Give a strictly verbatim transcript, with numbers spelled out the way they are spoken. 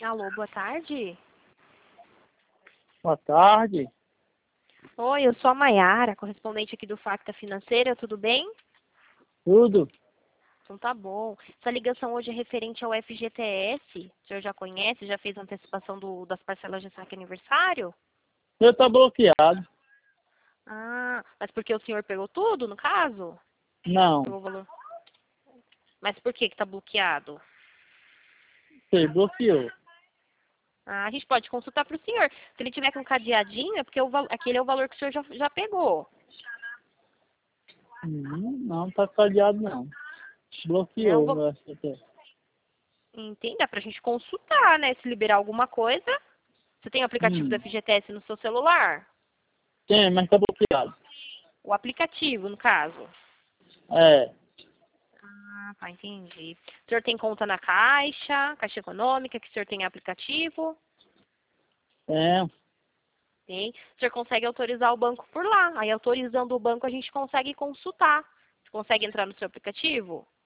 Alô, boa tarde. Boa tarde. Oi, eu sou a Maiara, correspondente aqui do Facta Financeira, tudo bem? Tudo? Então tá bom. Essa ligação hoje é referente ao F G T S. O senhor já conhece, já fez antecipação do, das parcelas de saque aniversário? Eu tá bloqueado. Ah, mas porque o senhor pegou tudo, no caso? Não, Pegou o valor. Mas por que que tá bloqueado? você bloqueou. Ah, a gente pode consultar para o senhor. Se ele tiver com cadeadinho, é porque o, val- aquele é o valor que o senhor já, já pegou. Hum, não tá cadeado não. Não, Bloqueou vou... meu S T F. Entende? Dá pra gente consultar, né? Se liberar alguma coisa. Você tem o aplicativo do Hum, F G T S no seu celular? tem, mas tá bloqueado. O aplicativo, no caso. É, Ah, tá, entendi. O senhor tem conta na Caixa, Caixa Econômica, que o senhor tem aplicativo? tem. Tem. O senhor consegue autorizar o banco por lá. Aí, autorizando o banco, a gente consegue consultar. Você consegue entrar no seu aplicativo?